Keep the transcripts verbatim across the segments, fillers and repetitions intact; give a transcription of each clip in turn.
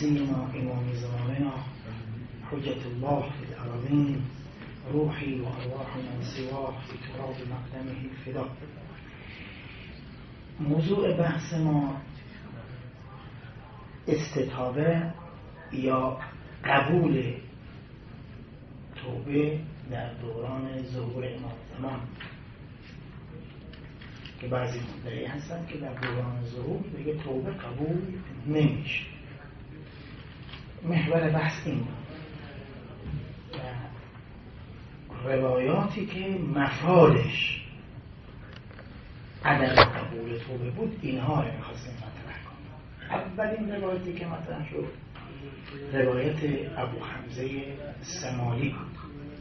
سيدنا إمام زماننا حجة الله في الأرضين روحي وأرواحنا سواه في تراب مقدمه الفداء. موضوع بحث ما استتابه یا قبول توبه در دوران ظهور امام زمان، که بعضی مدعی هستن که در دوران ظهور دیگه توبه قبول نمیشه. محور بحث این روایاتی که مفادش عدم قبول توبه بود، اینها رو میخواستیم مطرح کنیم. اولین روایتی که مطرح شد روایت ابو حمزه سمالی بود.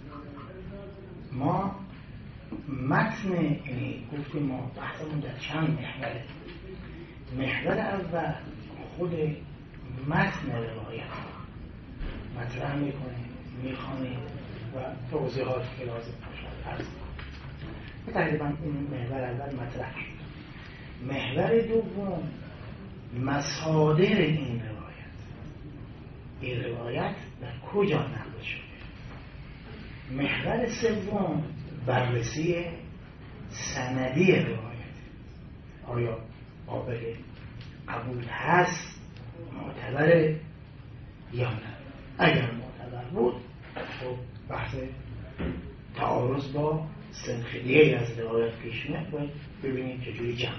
ما متن یعنی گفتیم ما بحثمون در چند محوره. محور اول خود متن روایت مطرح میکنیم، میخوانیم و توضیحات که لازم باشد عرض کنیم. تقریبا این محور اول مطرح شد. محور دوم مصادر این روایت. این روایت در کجا نقل شده. محور سوم بررسی سندی روایت. آیا قابل قبول هست، معتبره یا نه؟ اگر معتبر بود خب بحث تعارض با سنخ دیگه از روایت پیش میاد، باید ببینیم چجوری جمع.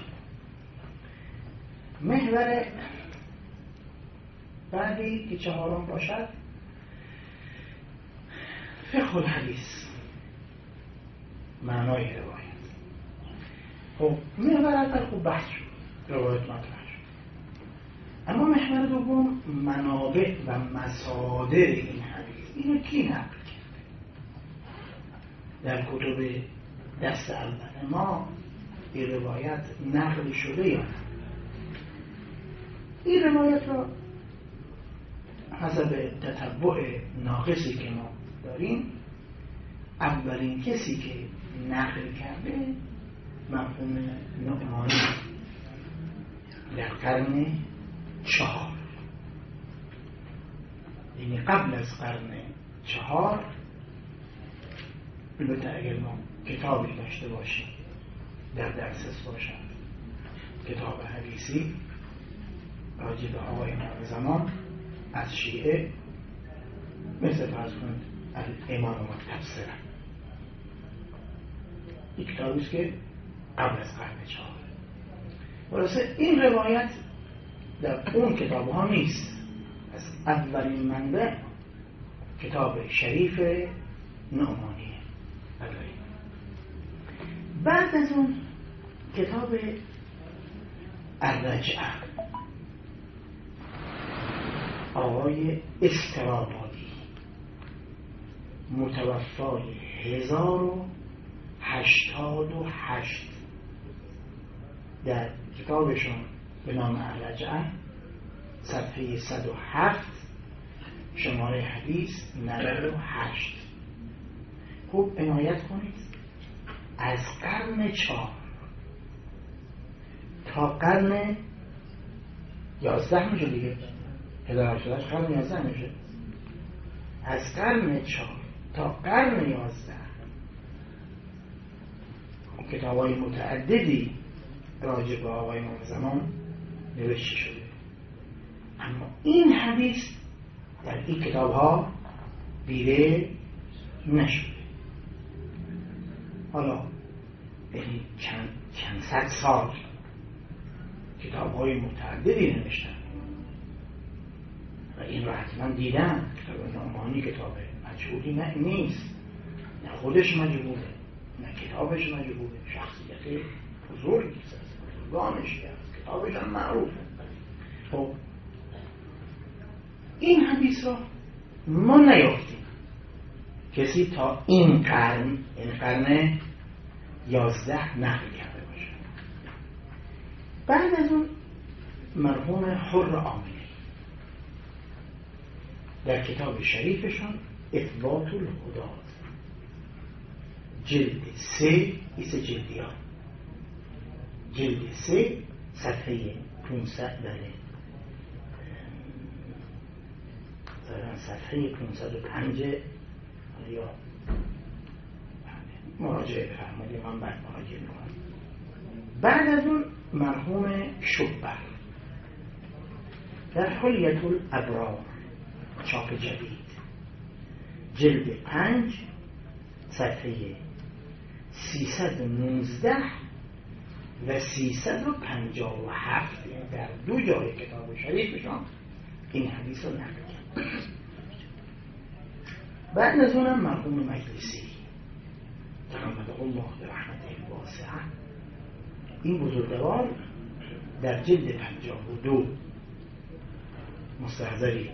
محور بعدی که چهارم باشد فقه الحدیث، معنای روایت. خب محور اول خوب بحث شد، روایت مطرح شد. اما محور دوم منابع و مصادر این حدیث، اینو کی نقل کرده؟ در کتب دست اول ما این روایت نقل شده یا نه؟ این روایت را حسب تتبع ناقصی که ما داریم، اولین کسی که نقل کرده مرحوم نعمانی در قرن چهار، یعنی قبل از قرن چهار. البته اگر ما کتابی داشته باشیم در دسترس باشد، کتاب حدیثی راجع به آقای امام زمان از شیعه، مثل فرض کنید الامام متبصره، این کتابیست که قبل از قرن چهار. واسه این روایت در اون کتاب ها نیست. از اولین منبع کتاب شریف نعمانیه. بعد از اون کتاب الرجعه آقای استرابادی، متوفای هزار و هشتاد و هشت، در کتابشون به نام الرجعه صفحه صد و هفت شماره حدیث نود و هشت. خوب عنایت کنید، از قرن چهار تا قرن یازده میشه دیگه، هزار و هشتاد قرن یازده میشه. از قرن چهار تا قرن یازده کتاب های متعددی راجع به آقای امام زمان نوشته شده، اما این حدیث در این کتاب ها دیده نشده. حالا یعنی چند, چند صد سال کتاب های متعددی نوشتن و این رو حتما دیدن. کتاب نعمانی کتاب مجهولی نه نیست، نه خودش مجهوله، نه کتابش مجهوله، شخصیت بزرگی است، بزرگانش است، کتابش هم معروفه. خب این حدیث را ما نیافتیم کسی تا این قرن، این قرن یازده نقل کرده باشه. بعد از اون مرحوم حر عاملی در کتاب شریفشون اثبات الهدات جلد سه، ایسه جلدیان جلد سه صفحه پونصد، بله صفحه پانصد و پنج یا مراجعه بفرمایید، من بعد مراجعه میکنم. بعد از اون مرحوم شبر در حلیة الابرار چاپ جدید جلد پنج صفحه سیصد و نوزده و سیصد و پنجاه و هفت، یعنی در دو جای کتاب شریفشان این حدیث رو نقل کرد. بعد از اونم مرحوم مجلسی تغمده الله به رحمته الواسعه، این بزرگوار در جلد پنجاه و دو مستحضرید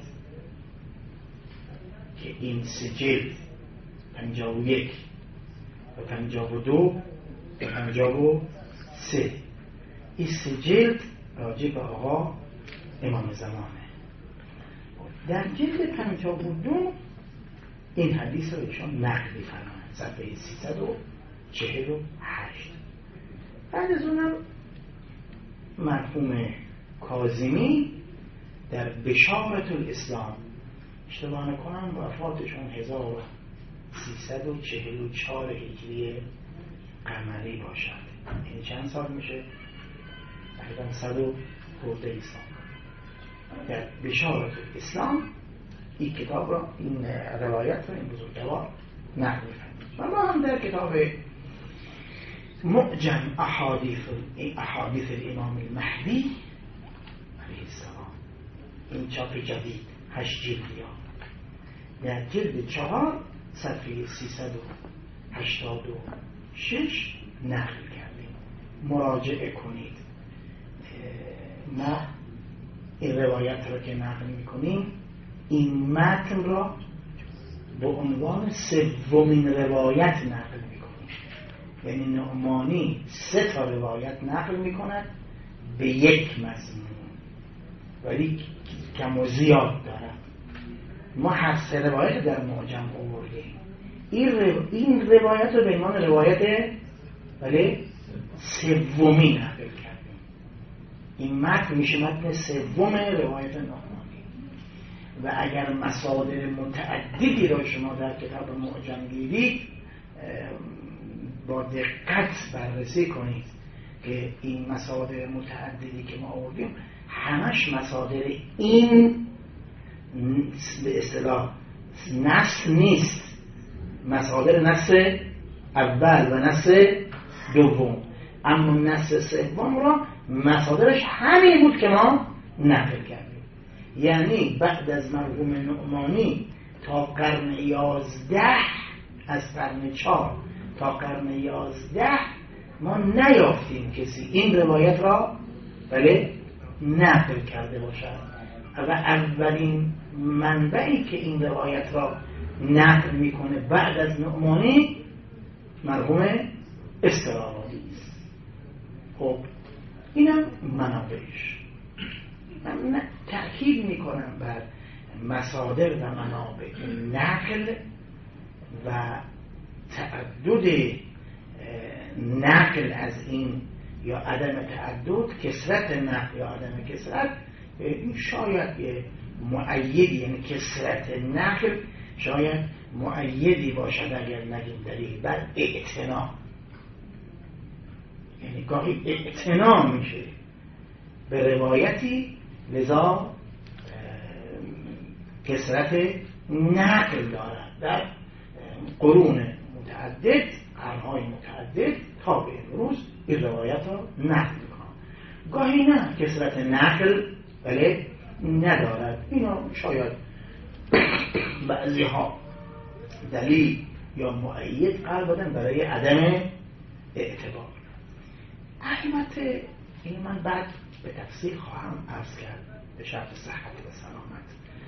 که این سه جلد پنجاه و یک و پنجاه و دو و پنجاه و سه، این سه جلد راجع به آقا امام زمانه. در جلد پنجاه و دو این حدیث رو ایشان نقل می‌فرمایند، صفحه سیصد و چهل و هشت. بعد از اونم مرحوم کاظمی در بشارة الاسلام، اشتباه نکنم وفاتشون هزار و سیصد و چهل و چهار هجری قمری باشد، این چند سال میشه؟ تقریبا صد و خورده سال. در بشارة الاسلام این کتاب را، این روایت را این بزرگوار نقل می‌فرمایند. و ما هم در کتاب معجم احادیث احادیث الامام المهدی علیه السلام، این چاپ جدید هشت جلدی ها، در جلد چهار صفحه سیصد و هشتاد و شش نقل کردیم، مراجعه کنید. ما این روایت را که نقل میکنیم این متن را به عنوان سومین روایت نقل میکنیم، یعنی نعمانی سه تا روایت نقل میکند به یک مضمون، ولی کم و زیاد دارد. ما هر سه روایت در معجم آوردیم، این رو... این روایت رو به عنوان روایت ولی سومی نقل کردیم. این متن میشه متن سوم روایت نعمانی. و اگر مصادر متعددی را شما در کتاب معجم گیرید، با دقت بررسی کنید که این مصادر متعددی که ما آوردیم همش مصادر این به اصطلاح نص نیست، مصادر نص اول و نص دوم، اما نص سوم را مصادرش همین بود که ما نقل کردیم. یعنی بعد از مرحوم نعمانی تا قرن یازده، از قرن چهار تا قرن یازده ما نیافتیم کسی این روایت را بله نقل کرده باشد. و اولین منبعی که این روایت را نقل میکنه بعد از نعمانی مرحوم استرابادی است. خب اینم منابعش. من تأکید میکنم بر مصادر و منابع نقل و تعدد نقل از این یا عدم تعدد، کثرت نقل یا عدم کثرت، این شاید یه مؤیدی، یعنی کثرت نقل شاید مؤیدی باشد اگر نگیم دلیل بر اعتنا، یعنی گاهی اعتنا میشه به روایتی لذا کثرت نقل دارد. در قرون متعدد، قرن‌های متعدد تا به امروز این روایت را نقل میکنم. گاهی نه، کثرت نقل بله ندارد. اینا شاید بعضی ها دلیل یا مؤید قرار دادن برای عدم اعتبار. البته این من بعد به تفصیل خواهم عرض کرد به شرط صحت و سلامت.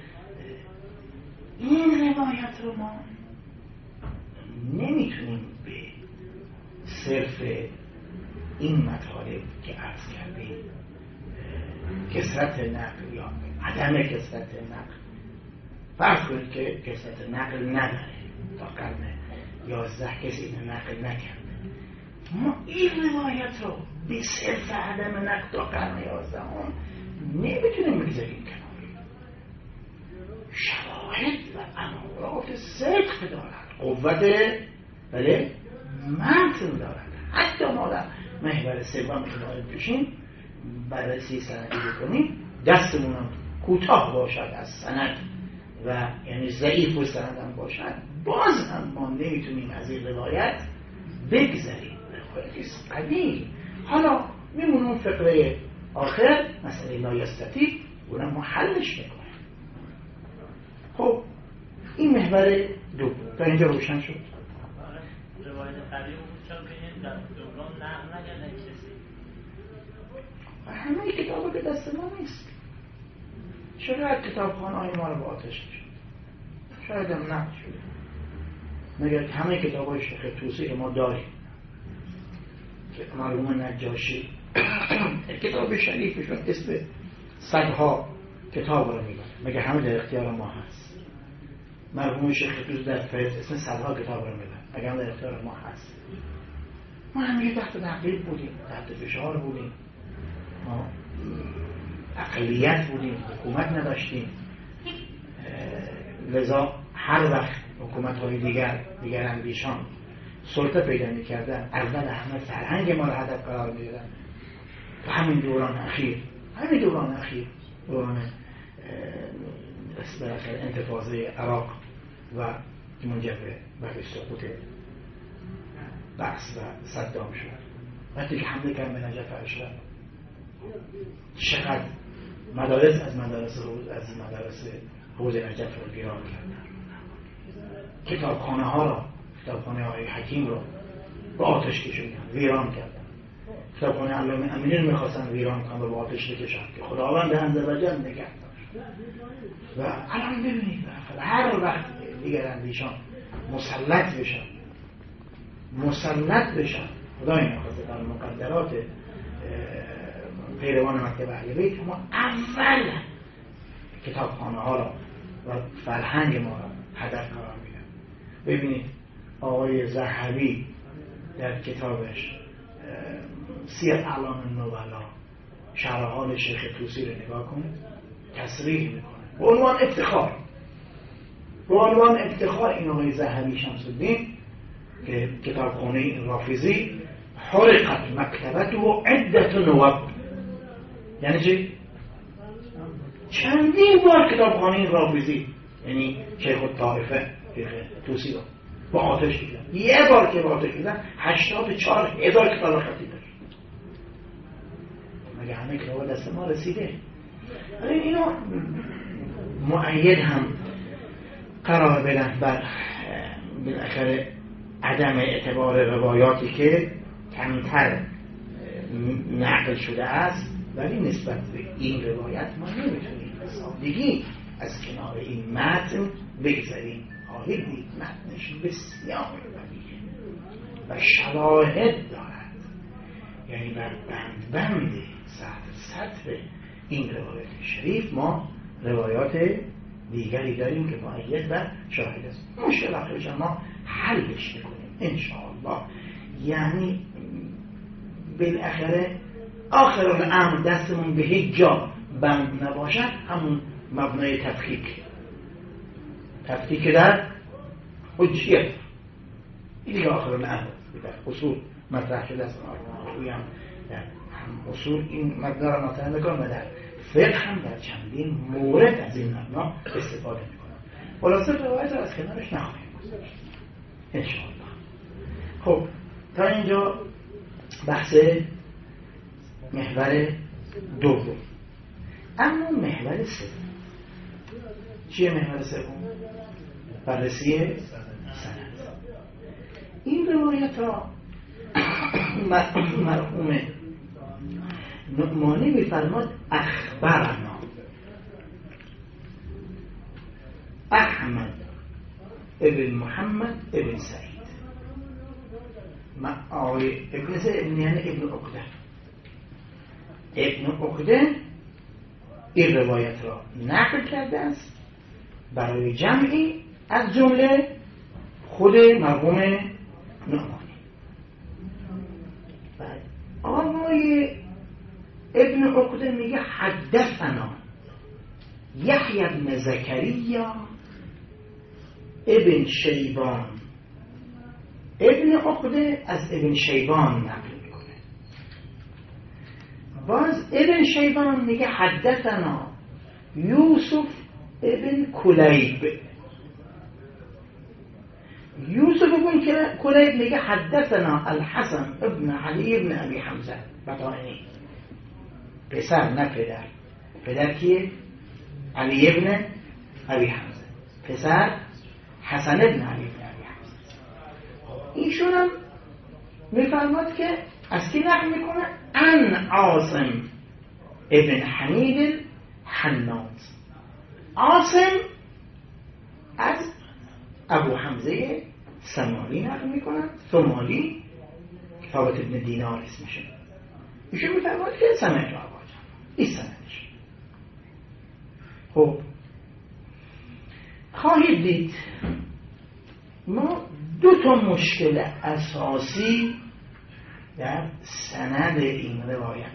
این روایت رو ما نمیتونیم به صرف این مطالب که عرض کردیم، کثرت نقل یا عدم کثرت نقل، فرض کنید که کثرت نقل نداره، تا قرن یازده کسی اینو نقل نکرده، ما این روایت رو به صرف عدم نقل تا قرن یازده هم نمیتونیم بگذاریم کنار. شواهد قوت صدق دارد، قوت بله متن دارد. حتی ما در محور سوم که وارد بشیم بررسی سندی بکنیم دستمون هم کوتاه باشد از سند و یعنی ضعیف و سند هم باشد، باز هم ما نمیتونیم از این روایت بگذاریم. روایتی قدیم. حالا میمونون فقره آخر مسئله لایستتی اونم ما حلش میکنیم. خب این محور دو تا اینجا روشن شد. روایت قدیم بود چون که این در دوران نقل نگرده کسی همه کتاب به دست ما نیست. شاید کتابخانه های ما رو با آتش کشید، شاید هم نقل شده، مگر همه کتاب های شیخ طوسی که ما داریم که مرحوم نجاشی کتاب شریفشون اسم صدها کتاب رو میبره، مگر همه در اختیار ما هست. مرحوم شیخ طوسی در فیض اسم صدها کتاب رو میبره، مگر همه در اختیار ما هست. ما همیشه تحت تعقیب بودیم، تحت فشار بودیم، ما اقلیت بودیم، حکومت نداشتیم. لذا هر وقت حکومت های دیگر دیگر اندیشان سلطه پیدا می‌کردن، اول همه فرهنگ ما را هدف قرار می‌دادن. تو همین دوران اخیر همین دوران اخیر دوران بالاخره انتفاضه عراق و منجر به سقوط بحث و صدام شد، وقتی که حمله کردن به نجف اشرف، چقدر مدارس از مدارس حوز از مدارس حوز نجف رو ویران کردن، کتابخانه ها را کتابخانه های حکیم رو با آتش کشوندن، ویران کردن. کتابخانه علامه امینی رو میخواستن ویران کنن و با آتش بکشن که خداوند عزوجل نگه داشت. و الان ببینید هر وقت دیگر اندیشان مسلط بشن مسلط بشن خدای نخواسته در مقدرات پیروان مکتب اهل بیت، ما اول کتابخانه ها را و فرهنگ ما را هدف قرار میدن. ببینید آقای ذهبی در کتابش سیر اعلام النبلا شرح حال شیخ طوسی رو نگاه کنید، تصریح میکنه به عنوان افتخار به عنوان افتخار این آقای ذهبی شمس الدین که کتابخانه رافضی حرقت مکتبته و عدت نواب، یعنی چی؟ چندین بار کتابخانه رافضی یعنی شیخ الطائفه شیخ طوسی رو با آتش کشیدن. یه بار که با آتش کشیدن هشتاد و چهار هزار کتاب خطی داشت. مگه همه کتاب دست ما رسیده؟ اینا مؤید هم قرار بدن بر بالاخره عدم اعتبار روایاتی که کمتر نقل شده است، ولی نسبت به این روایت ما نمیتونیم سادگی از کنار این متن بگذاریم. خواهید دید متنش بسیار ولیه و شواهد دارد، یعنی بر بند بند سطح سطح این روایت شریف ما روایات دیگری داریم که مؤید بر شاهد است. مشکل آخرش ما حلش بکنیم انشاءالله، یعنی بالاخره آخر الامر دستمون به هیچ جا بند نباشد، همون مبنای تفکیک تفکیک در حجیت این دیگه آخر الامر در اصول مطرح شده است. هم در هم اصول این مبنا را مطرح میکنم و در فقه هم در چندین مورد از این مبنا استفاده میکنم. خلاصه روایت را از کنارش نخواهیم گذاشت انشاءالله. خب تا اینجا بحث محور دوم. اما محور سوم چیه؟ محور سوم بررسی سند. این روایت ها مرحوم نعمانی میفرماد اخبرنا احمد ابن محمد ابن سعید، آقای ابن سعید ابن یعنی ابن عقده ابن عقده این روایت را نقل کرده است برای جمعی از جمله خود مرحوم نعمانی. آقای ابن عقده میگه حدثنا یحیی بن زکریا ابن شیبان ابن عقده از ابن شیبان نقل میکنه. باز ابن شیبان میگه حدثنا یوسف ابن کلیب. یوسف ابن کلیب میگه حدثنا الحسن ابن علی ابن ابی حمزه بطائنی. پسر نه پدر. پدر کیه؟ علی ابن ابی حمزه. پسر حسن ابن علی ابن ابی حمزه. ایشون هم میفرماد که از کی نقل میکنه؟ ان عاصم ابن حمید حناد. عاصم از ابو حمزه سمالی نقل میکنن. سمالی ثابت ابن دینار اسمشه. ایشون میفرماد که سمعت ابا جعفر. این سندش. خب خواهید دید ما دو تا مشکل اساسی در سند این روایت.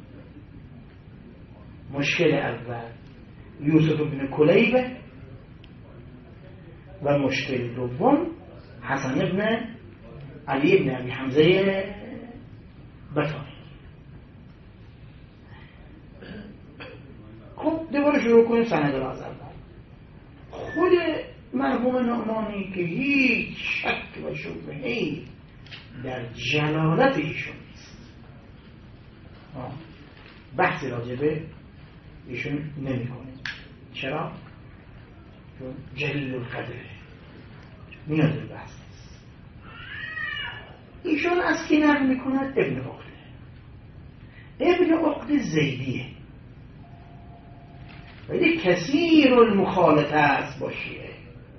مشکل اول یوسف بن کلیبه و مشکل دوم حسن ابن علی ابن ابی حمزه بطائنی. خب دوباره شروع کنیم سند را از اول. خود مرحوم نعمانی که هیچ شک و شبهه‌ای در جلالت ایشون نیست، بحثی راجبه ایشون نمی کنه. چرا؟ چون جلیل القدره نیاز به بحث نیست. ایشون از کی نقل میکند؟ ابن عقده. ابن عقده زیدیه ولی کثیر المخالطه است با شیعه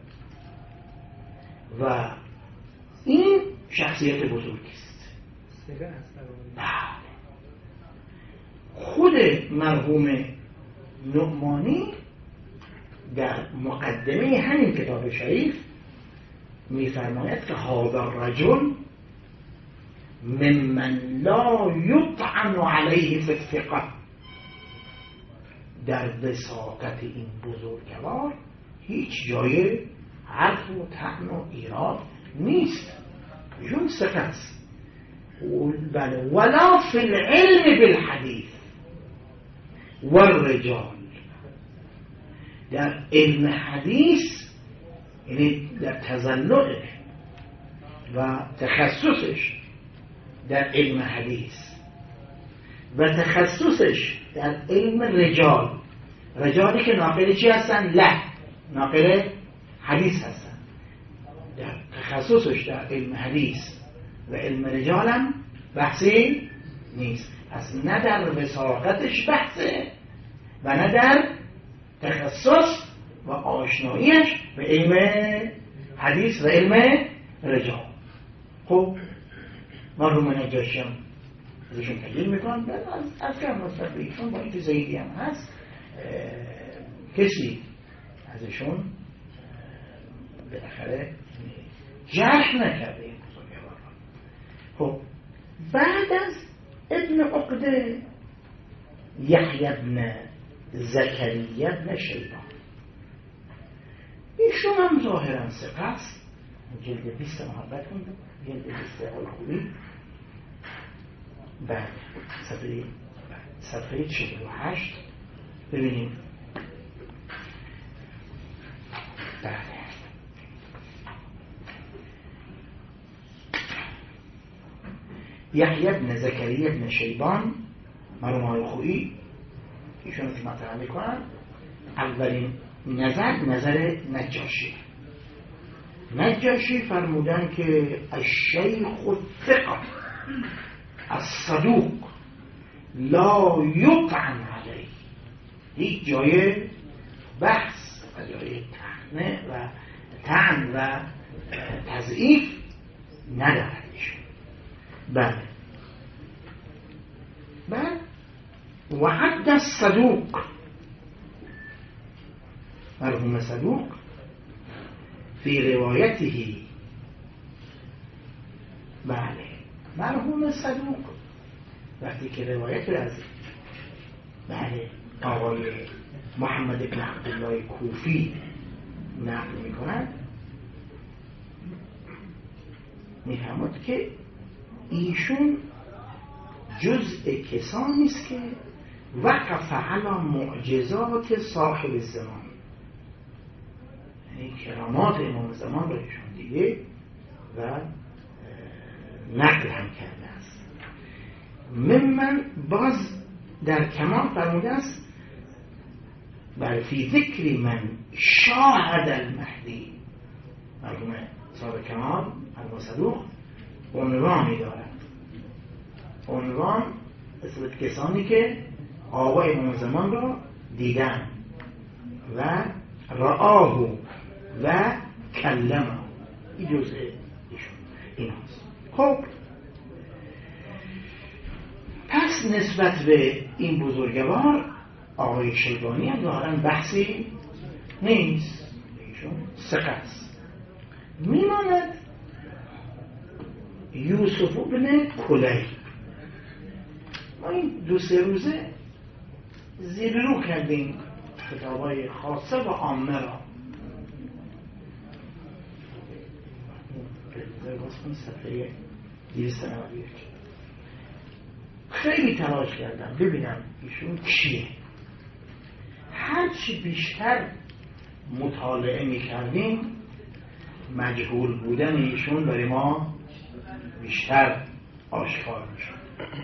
و این شخصیت بزرگی است. خود مرحوم نعمانی در مقدمه همین کتاب شریف می‌فرماید که هذا الرجل ممن لا یطعن علیه فی الثقة. در وثاقت این بزرگوار هیچ جای حرف و طعن و ایراد نیست. ایشون ثقه است. بله ولا فی العلم بالحدیث والرجال. در علم حدیث یعنی در تزلعه و تخصصش در علم حدیث و تخصصش در علم رجال. رجالی که ناقل چی هستن؟ له ناقل حدیث هستن. در تخصصش در علم حدیث و علم رجال هم بحثی نیست. پس نه در وثاقتش بحثه و نه در تخصص و آشناییش به علم حدیث و علم رجال. خب مرحوم نجاشی هم ازشون تجلیل میکنم. بعد از از کم نسبت به ایشون با اینکه زیدی هم هست کسی ازشون بالاخره جرح نکرده این بزرگوار. خب بعد از ابن عقده یحیی ابن زکریا ابن شیبان. ایشون هم ظاهرا ثقه است. جلد بیست محبت کنید. جلد بیست الخویی. بعد صفحه صفحه چهل و هشت ببینیم. بله یحیی ابن زکریا ابن شیبان مرحوم الخویی ایشون که مطرح میکنن. اولین نظر نظر نجاشی. نجاشی فرمودن که الشیخ الثقه الصدوق لا یطعن علیه. هیچ جای بحث و جای طعنه و طعن و تضعیف ندارد ایشون. بله بعد وعد الصدوق مرحوم صدوق فی روایته. بله مرحوم صدوق وقتی که روایت از بله آقای محمد بن عبدالله کوفی نقل میکنند میفهمد که ایشون جزء کسانی است که وقف علی معجزات صاحب الزمان، یعنی کرامات امام زمان را ایشون دیده و نقل هم کرده است. ممن باز در کمال فرموده است بل فی ذکر من شاهد المهدی، مرحوم صاحب کمال المصدوق عنوانی دارد، عنوان اسم کسانی که آقای امام زمان را دیدن و رآه و کلمه، این جزء ایشون این هست. خب پس نسبت به این بزرگوار آقای شیبانی هم ظاهراً بحثی نیست، ایشون ثقه است. میماند یوسف بن کلیب. ما این دو سه روزه زیر رو کردیم کتابای خاصه و عامه را. صفحه دویست و نود و یک خیلی تلاش کردم ببینم ایشون کیه. هرچی بیشتر مطالعه میکردیم مجهول بودن ایشون برای ما بیشتر آشکار میشد.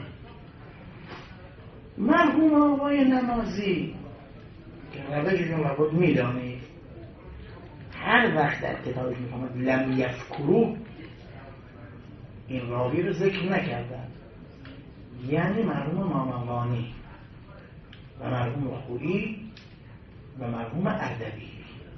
مرحوم آقای نمازی که روششون رو بود میدانید، هر وقت در کتابش میفهمد لم یذکروا، این راوی رو ذکر نکردن، یعنی مرحوم ماموانی و مرحوم خویی و مرحوم اردبیلی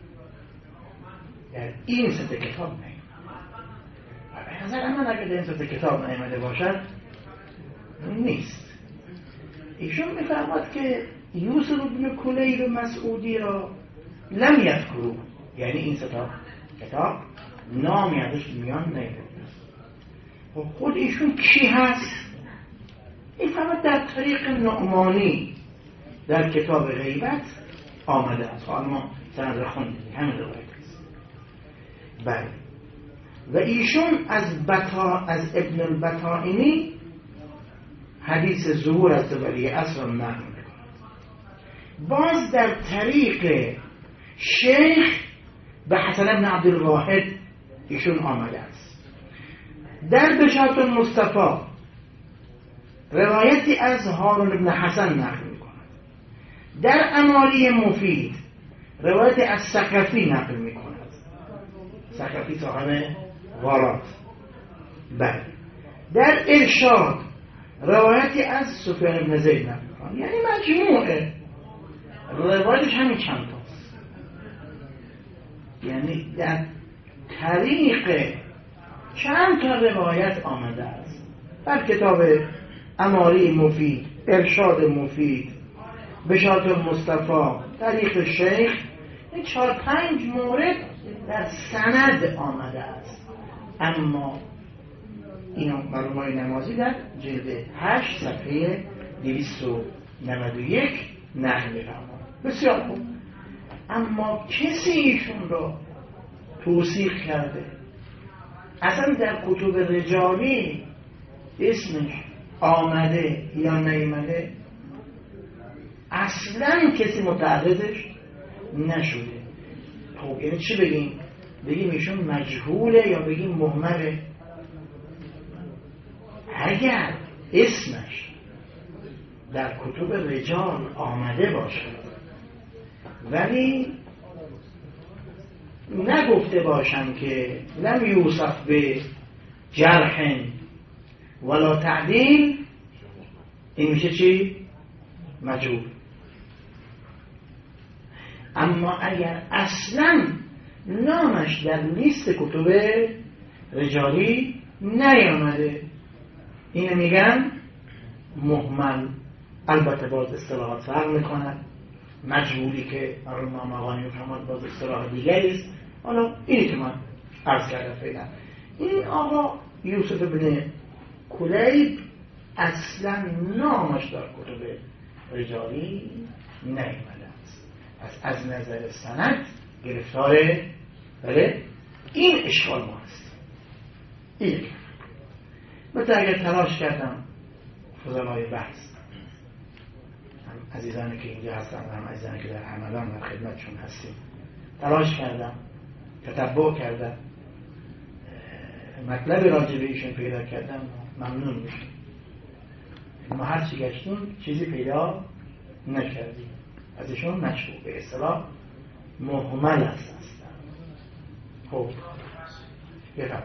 در این سطح کتاب نیم. و به نظر من اگر در این سطح کتاب نیامده باشد نیست. ایشون میفرماد که یوسف بن کلیب مسعودی را لم یذکروا، یعنی این سطح کتاب نامی ازش میان نیامده. و خود ایشون کی هست؟ این فقط در طریق نعمانی در کتاب غیبت آمده است. حالا ما سند را خوندیم، همین روایت است. بله. و ایشون از بطا از ابن البطائنی حدیث ظهور از ولی عصر را نقل می‌کند. باز در طریق شیخ به حسن بن عبدالواحد ایشون آمده است. در بشارت المصطفی روایتی از هارون بن حسن نقل می‌کند. در امالی مفید روایتی از ثقفی نقل می‌کند. ثقفی صاحب غارات. بله. در ارشاد روایتی از سفیان بن زید نقل می‌کند. یعنی مجموعه روایتش همین چند تاست. یعنی در طریق چند تا روایت آمده است. در کتاب اماری مفید، ارشاد مفید، بشارت المصطفی، طریق شیخ، این چهار پنج مورد در سند آمده است. اما اینا مرحوم نمازی در جلد هشت صفحه دویست و نود و یک نقل می‌فرمایند. بسیار خوب. اما کسی ایشون را توصیف کرده اصلا در کتب رجالی اسمش آمده یا نیامده اصلا کسی متعرضش نشده. خب یعنی چی بگیم؟ بگیم ایشون مجهوله یا بگیم مهمله؟ اگر اسمش در کتب رجال آمده باشه ولی نگفته باشم که لم یوصف به جرح ولا تعدیل، این میشه چی؟ مجهول. اما اگر اصلا نامش در لیست کتب رجالی نیامده، اینو میگن مهمل. البته باز اصطلاحات فرق میکنن. مجهولی که مرحوم ماموانی میفرماد باز اصطلاح دیگری است. حالا اینی که من عرض کردم فعلا، این آقا یوسف بن کلیب اصلا نامش در کتب رجالی نیامده است. پس از نظر سند گرفتار بله این اشکال ما است. این مثل اگر تلاش کردم فضلای بحث هم عزیزانی که اینجا هستن و هم عزیزانی که در عملان و خدمتشون هستیم تلاش کردم تتبع کردم مطلب راجع به ایشون پیدا کردم ممنون میشم. ما هر چی گشتیم چیزی پیدا نکردیم ازشون نشو به اصطلاح مهمل هست هستن. خب بفهم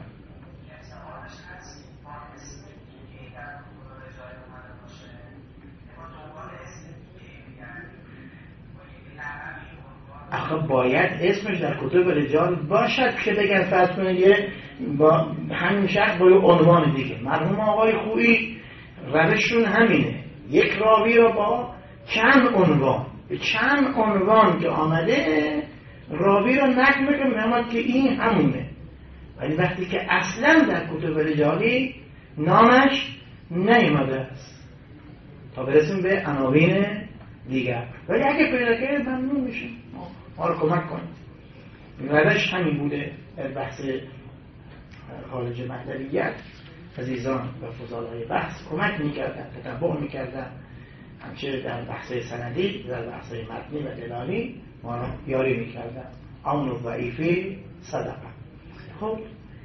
آخه باید اسمش در کتب رجال باشد که بگن فرض کنید یه با همین شخص با یه عنوان دیگه مرحوم آقای خویی روششون همینه، یک راوی را با چند عنوان به چند عنوان که آمده راوی را نقل میکنه میامد که این همونه، ولی وقتی که اصلا در کتب رجالی نامش نیامده است تا برسیم به عناوین دیگر. ولی اگه پیدا کرد ممنون میشیم ما رو کمک کنید. روش همین بوده در بحث خارج مهدویت عزیزان و فضلای بحث کمک میکردن، تتبع میکردن، همچنین در بحث سندی در بحث متنی و دلالی ما را یاری میکردن. عون و ضعیفی صدقه. خب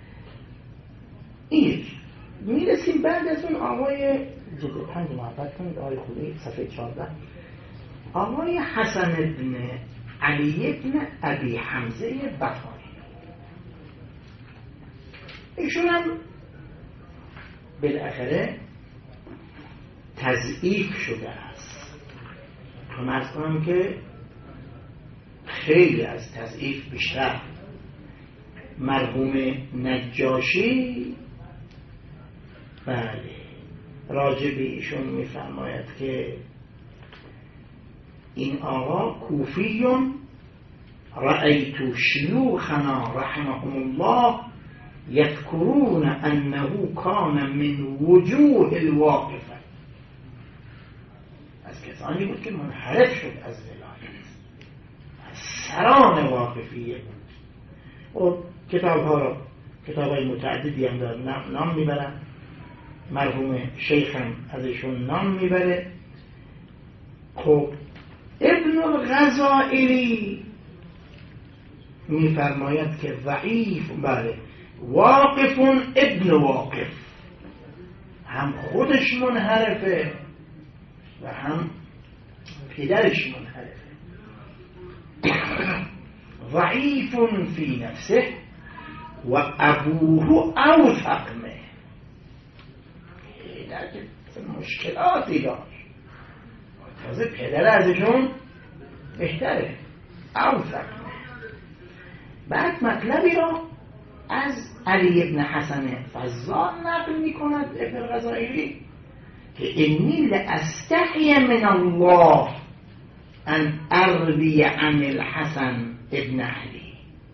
این میرسیم بعد از اون آقای جلد پنج محبت کنید آقای خوبی صفحه چهارده آقای حسن ابن علی ابن ابی حمزه بطانی. ایشون هم بالاخره تضعیف شده است. من عرض کنم که خیلی از تضعیف بیشتر. مرحوم نجاشی بله راجع به ایشون میفرماید که این آقا کوفیون رأیت شیوخنا رحمهم الله یذکرون انه کان من وجوه الواقفه، از کسانی بود که منحرف شد از ولایت، از سران واقفیه بود و کتاب ها را کتاب های متعددی هم دار نام, نام میبرن. مرحوم شیخ هم ازشون نام میبره. خب ابن الغزائلی میفرماید که ضعیف بله واقفون ابن واقف، هم خودش منحرفه و هم پدرش منحرفه. ضعیفون فی نفسه و ابوه اوثق منه، پدر که مشکلاتی داشت تازه پدر ازشون بهتره اوثق منه. بعد مطلبی را از علی ابن حسن فضال نقل می کند ابن الغزائلی که انی لاستحی من الله ان اروی عن الحسن ابن علی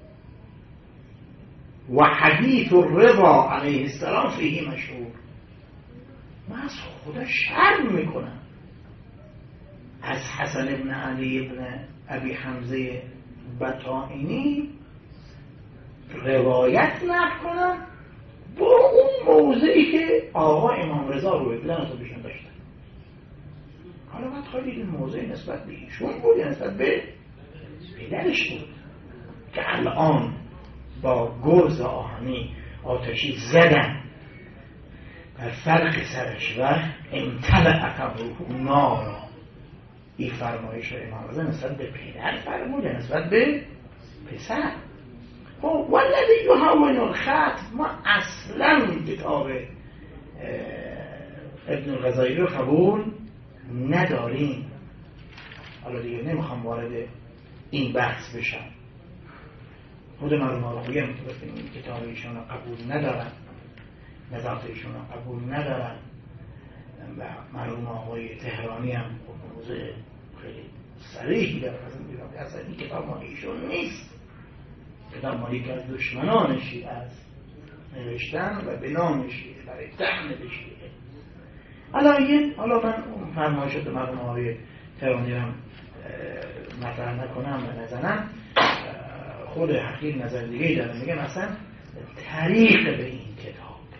و حدیث الرضا علیه السلام فیه مشهور. من از خدا شرم می کنم از حسن ابن علی ابن ابی حمزه بطائنی روایت نقل کنم با اون موضعی که آقا امام رضا رو بلند رو بشون داشتن. حالا باید خواهید این موضع نسبت به ایشون بود یا نسبت به پدرش بود که الان با گرز آهنی آتشی زدن در فرق سرش و امتلع قبره نارا. این فرمایش امام رضا نسبت به پدر فرمود نسبت به پسر. خب والذی یهون الخط ما اصلا کتاب ابن الغزائلی رو قبول نداریم. حالا دیگه نمیخوام وارد این بحث بشم. خود مرحوم آقایی هم که این کتاب ایشون رو قبول ندارن، نظرات ایشون رو قبول ندارن و مرحوم آقای تهرانی هم موضوع خیلی صریحی داره از این کتاب. اصلا این کتاب مال ایشون نیست، کتاب مالی که از دشمنان شیعه است نوشتن و به نام شیعه برای طعن به شیعه. حالا یه حالا من فرمایشات مرحوم آقای تهرانی هم مطرح نکنم و نزنم. خود حقیر نظر دیگه داره، میگه مثلا طریق به این کتاب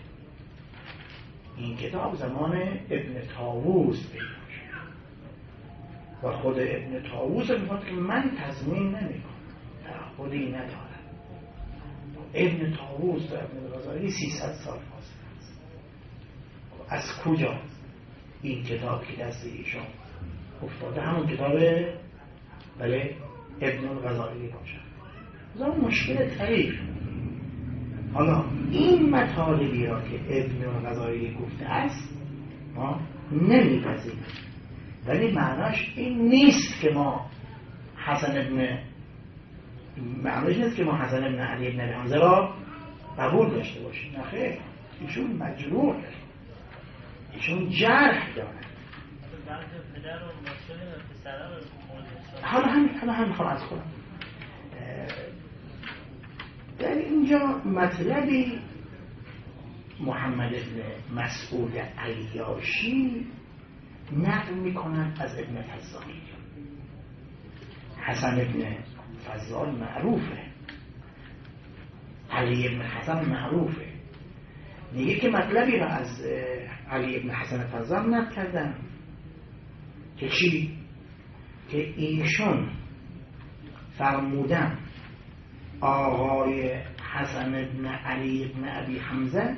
این کتاب زمان ابن طاووس پیدا شد و خود ابن طاووس میگه که من تضمین نمیکنم، تعهدی ندارم. ابن طاووس و ابن غزالی سیصد سال فاصله است. از کجا این کتاب که دست ایشان افتاده همون کتاب بله ابن غزالی باشه؟ زمان مشکل طریق. حالا این مطالبی را که ابن غزالی گفته است ما نمیپذیریم، ولی معناش این نیست که ما حسن ابن معناش نیست که ما حسن ابن علی ابن ابی حمزه را قبول داشته باشیم. نه خیر، ایشون مجروح داره، ایشون جرح داره. حالا هم حالا هم میخوام از خودم در اینجا مطلبی محمد ابن مسعود عیاشی نقل میکنند از ابن فضال. حسن ابن فضال معروفه، علی ابن حسن معروفه. میگه که مطلبی را از علی ابن حسن فضال نقل کردن که چی؟ که ایشون فرمودن آقای حسن ابن علی ابن ابی حمزه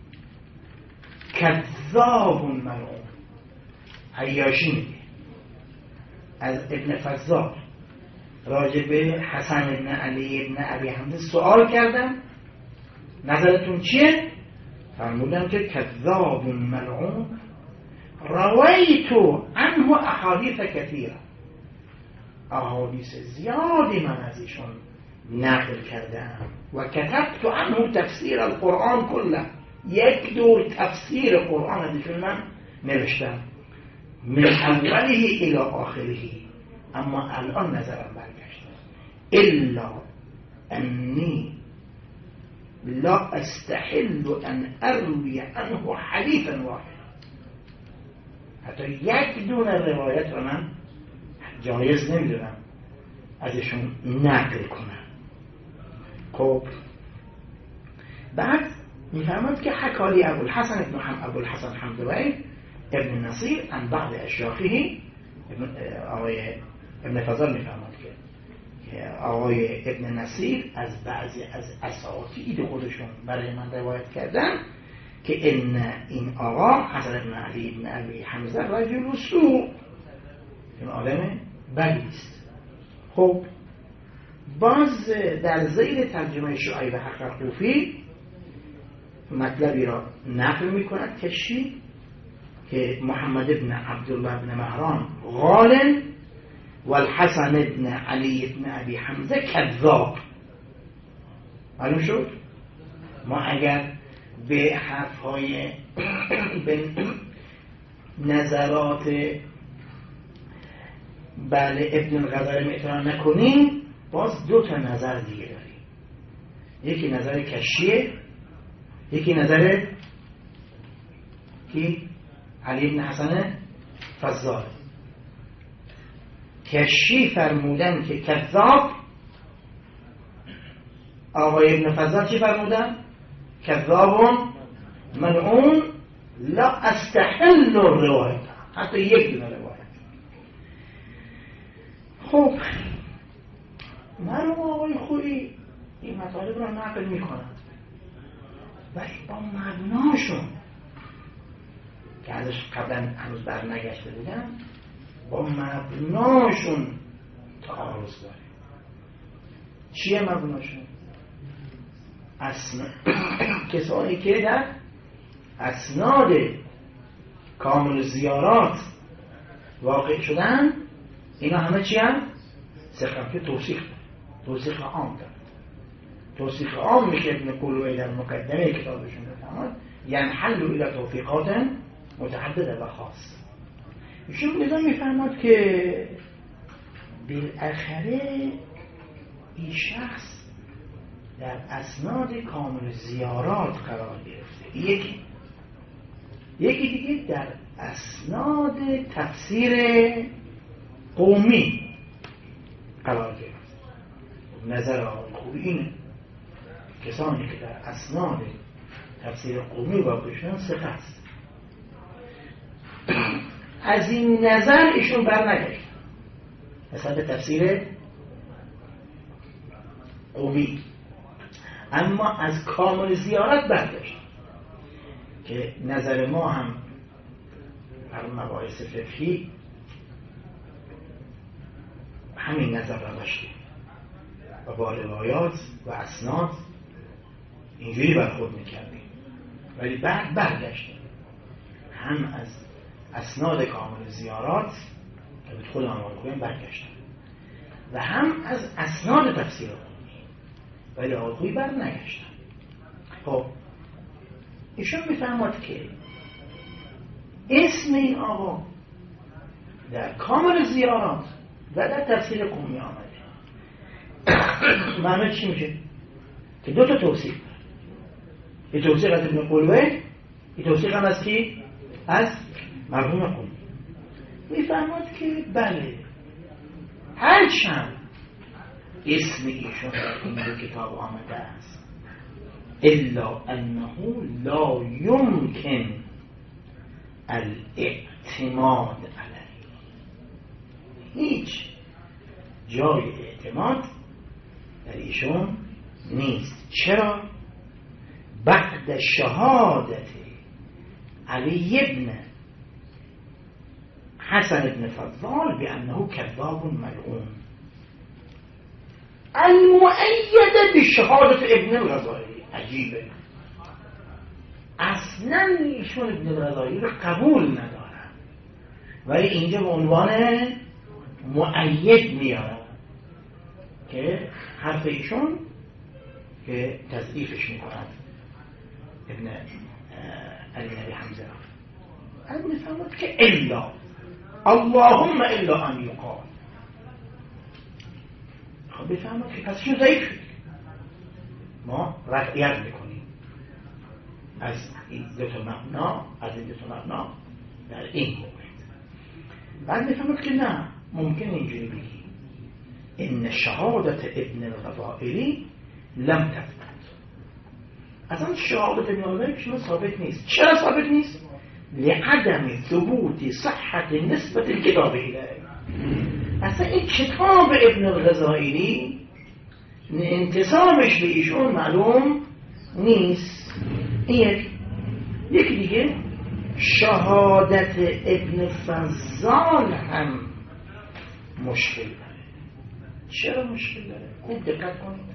کذاب ملعون. عیاشی میگه از ابن فضال راجع به حسن ابن علی ابن ابی حمزه سوال کردن نظرتون چیه؟ فرمودن که کذاب ملعون رویت عنه احادیث کثیره، احادیث زیادی من از ایشون نقل کردم و کتبت عنه تفسیر القرآن کله، یک دور تفسیر قرآن از ایشون من نوشتم من اوله الى آخره، اما الان نظرم برگشت الا انی لا استحل ان اروی عنه حدیثا واحد. حتی یک دونه روایت رو من جایز نمیدونم ازشون نقل کنم. خب بعد میفهمد که حکالی ابوالحسن ابن حم ابوالحسن حمدوی ابن نصیر عن بعض اشیاخه، آقای ابن فضل میفهمد که آقای ابن نصیر از بعضی از اساتید خودشون برای من روایت کردن که ان این آقا حسن ابن علی ابن ابی حمزه رجل سوء، این آدم بدی است. خب باز در زیر ترجمه شعیب حق کوفی مطلبی را نقل میکند کشی که محمد ابن عبدالله ابن مهران غال والحسن ابن علی ابن ابی حمزه کذاب. معلوم شد ما اگر به حرفهای به نظرات بله ابن الغزالی اعتراض نکنیم، باز دو تا نظر دیگه داریم. یکی نظر کشیه، یکی نظر کی؟ علی ابن حسن فضال. کشی فرمودن که کذاب، آقای ابن فضال چی فرمودن؟ کذاب ملعون لا استحل الروایت، حتی یک دونه روایت. خب مرحوم آقای خویی این مطالب را نقل می کنند ولی با مبناشون که ازش قبلا هنوز بر نگشته بودن، با مبناشون تعارض داره. چیه مبناشون؟ اسنا... کسانی که در اسناد کامل زیارات واقع شدن، اینا همه چی هم؟ سخن که توصیق داره، توصیق عام داره. توصیق عام میشه ابن قلوی در مقدمه کتابشون بفهمد یعنی حل الى توفیقات متعدده و خاص. ایشون نظام میفهمد که بالاخره این شخص در اسناد کامل زیارات قرار گرفته، یکی یکی دیگه در اسناد تفسیر قومی قرار گرفته. نظر آقای خوبی اینه کسانی که در اسناد تفسیر قومی واقع شدن ثقه است، از این نظر ایشون بر نگشتن، مثلا به تفسیر قوی، اما از کامل زیارت برداشت که نظر ما هم در مباحث فقهی همین نظر را داشتیم و با روایات و اسناد اینجوری برخورد میکردیم، ولی بعد برگشتیم هم از اسناد کامل زیارات که به خود آنوان خویم برگشتیم و هم از اسناد تفسیر قومی، ولی آقوی بر نگشتن. خب ایشون میفهمد که اسم این آقا در کامل زیارات و در تفسیر قومی آمده. معنی چی میشه؟ که دو تا توصیف داره، یه توصیف از ابن قلوه، یه توصیف هم از کی؟ از مرحوم قومی. میفهمد که بله هرچند اسم ایشون در این دو کتاب آمده است، الا انه لا یمکن الاعتماد علیه، هیچ جای اعتماد در ایشون نیست. چرا؟ بعد شهادت علی ابن حسن ابن فضال بأنه کذاب ملعون المؤید بشهادت ابن الغزالی. عجیبه، اصلا ایشون ابن الغزالی رو قبول ندارن، ولی اینجا به عنوان مؤید میارن که حرف ایشون که تضعیفش میکنند ابن علی نبی حمزه را. از میفهمد که الا اللهم الا ان یقال. خب بفهمد که پس چون ضعیف شد ما رفعیت میکنیم از این دو تا مبنا، از این دو تا مبنا در این مورد. بعد میفهمد که نه، ممکن اینجوری بگیم ان شهادت ابن الغزائلی لم تثبت. اصلا شهادت ابن الغزائلی شما ثابت نیست. چرا ثابت نیست؟ لعدم ثبوت صحت نسبت الكتاب الیه. اصلا این کتاب ابن الغزائلی انتسابش به ایشون معلوم نیست. این یکی دیگه شهادت ابن فضال هم مشکل داره. چرا مشکل داره؟ خوب دقت کنید.